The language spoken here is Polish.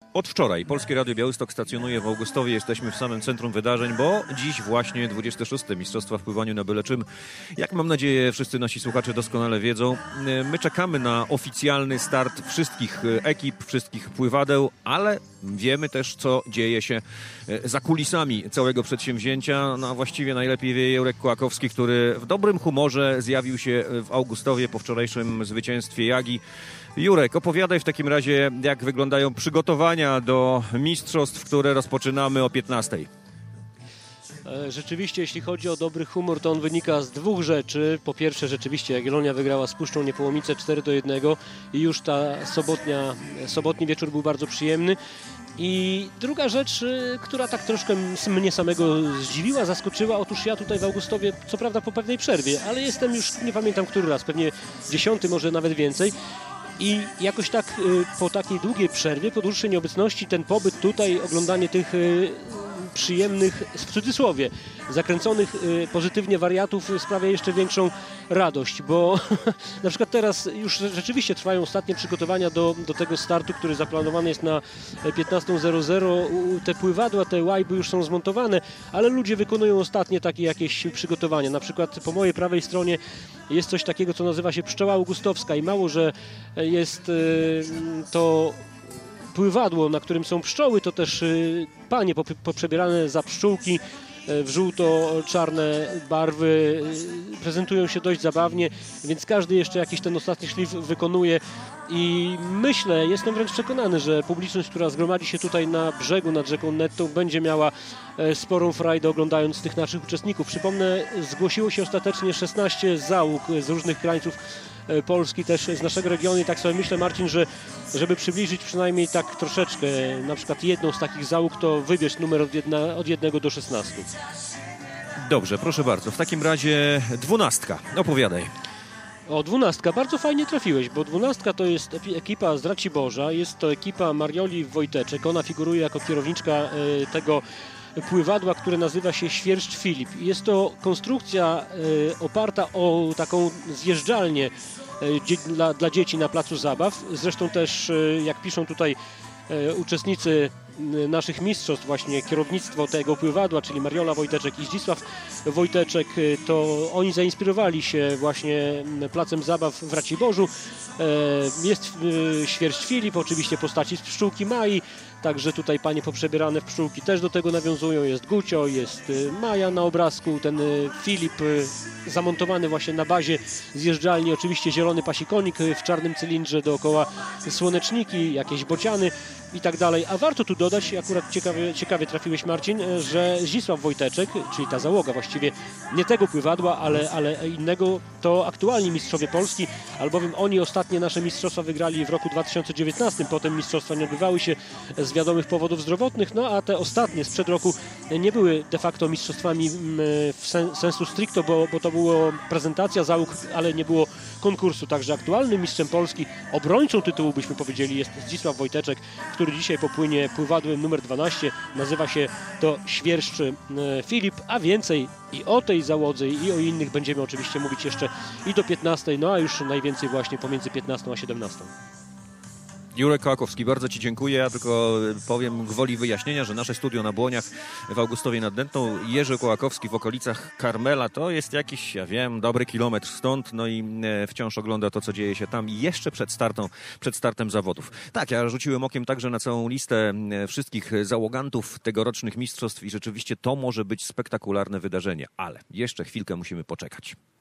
Od wczoraj Polskie Radio Białystok stacjonuje w Augustowie. Jesteśmy w samym centrum wydarzeń, bo dziś właśnie 26. Mistrzostwa w pływaniu na byle czym. Jak mam nadzieję wszyscy nasi słuchacze doskonale wiedzą, my czekamy na oficjalny start wszystkich ekip, wszystkich pływadeł, ale wiemy też, co dzieje się za kulisami całego przedsięwzięcia. No a właściwie najlepiej wie Jurek Kołakowski, który w dobrym humorze zjawił się w Augustowie po wczorajszym zwycięstwie Jagi. Jurek, opowiadaj w takim razie, jak wyglądają przygotowania do mistrzostw, które rozpoczynamy o 15:00. Rzeczywiście, jeśli chodzi o dobry humor, to on wynika z dwóch rzeczy. Po pierwsze, rzeczywiście Jagiellonia wygrała z Puszczą Niepołomice 4-1 i już sobotni wieczór był bardzo przyjemny. I druga rzecz, która tak troszkę mnie samego zdziwiła, zaskoczyła. Otóż ja tutaj w Augustowie, co prawda po pewnej przerwie, ale jestem już, nie pamiętam który raz, pewnie 10., może nawet więcej. I jakoś tak po takiej długiej przerwie, po dłuższej nieobecności, ten pobyt tutaj, oglądanie tych przyjemnych, w cudzysłowie, zakręconych pozytywnie wariatów sprawia jeszcze większą radość, bo na przykład teraz już rzeczywiście trwają ostatnie przygotowania do tego startu, który zaplanowany jest na 15:00. Te pływadła, te łajby już są zmontowane, ale ludzie wykonują ostatnie takie jakieś przygotowania. Na przykład po mojej prawej stronie jest coś takiego, co nazywa się pszczoła augustowska i mało, że jest to pływadło, na którym są pszczoły, to też panie poprzebierane za pszczółki w żółto-czarne barwy prezentują się dość zabawnie, więc każdy jeszcze jakiś ten ostatni szlif wykonuje i myślę, jestem wręcz przekonany, że publiczność, która zgromadzi się tutaj na brzegu nad rzeką Nettą, będzie miała sporą frajdę oglądając tych naszych uczestników. Przypomnę, zgłosiło się ostatecznie 16 załóg z różnych krańców Polski, też z naszego regionu i tak sobie myślę, Marcin, że żeby przybliżyć przynajmniej tak troszeczkę, na przykład jedną z takich załóg, to wybierz numer od 1 do 16. Dobrze, proszę bardzo. W takim razie 12. Opowiadaj. O, 12. Bardzo fajnie trafiłeś, bo 12 to jest ekipa z Raciborza, jest to ekipa Marioli Wojteczek. Ona figuruje jako kierowniczka tego pływadła, które nazywa się Świerszcz Filip. Jest to konstrukcja oparta o taką zjeżdżalnię dla dzieci na placu zabaw. Zresztą też, jak piszą tutaj uczestnicy naszych mistrzostw, właśnie kierownictwo tego pływadła, czyli Mariola Wojteczek i Zdzisław Wojteczek, to oni zainspirowali się właśnie placem zabaw w Raciborzu. Jest Świerszcz Filip, oczywiście postaci z pszczółki Mai, także tutaj panie poprzebierane w pszczółki też do tego nawiązują. Jest Gucio, jest Maja na obrazku, ten Filip zamontowany właśnie na bazie zjeżdżalni, oczywiście zielony pasikonik w czarnym cylindrze, dookoła słoneczniki, jakieś bociany i tak dalej. A warto tu dodać, akurat ciekawie trafiłeś, Marcin, że Zdzisław Wojteczek, czyli ta załoga właściwie nie tego pływadła, ale innego, to aktualni mistrzowie Polski, albowiem oni ostatnie nasze mistrzostwa wygrali w roku 2019, potem mistrzostwa nie odbywały się z wiadomych powodów zdrowotnych, no a te ostatnie sprzed roku nie były de facto mistrzostwami w sensu stricto, bo to była prezentacja załóg, ale nie było konkursu, także aktualnym mistrzem Polski, obrońcą tytułu byśmy powiedzieli, jest Zdzisław Wojteczek, który dzisiaj popłynie pływadłem numer 12, nazywa się to Świerszcz Filip, a więcej i o tej załodze i o innych będziemy oczywiście mówić jeszcze i do 15, no a już najwięcej właśnie pomiędzy 15 a 17. Jurek Kołakowski, bardzo Ci dziękuję. Ja tylko powiem gwoli wyjaśnienia, że nasze studio na Błoniach w Augustowie nad Dętą, Jerzy Kołakowski w okolicach Karmela, to jest jakiś, ja wiem, dobry kilometr stąd, no i wciąż ogląda to, co dzieje się tam jeszcze przed startem zawodów. Tak, ja rzuciłem okiem także na całą listę wszystkich załogantów tegorocznych mistrzostw i rzeczywiście to może być spektakularne wydarzenie, ale jeszcze chwilkę musimy poczekać.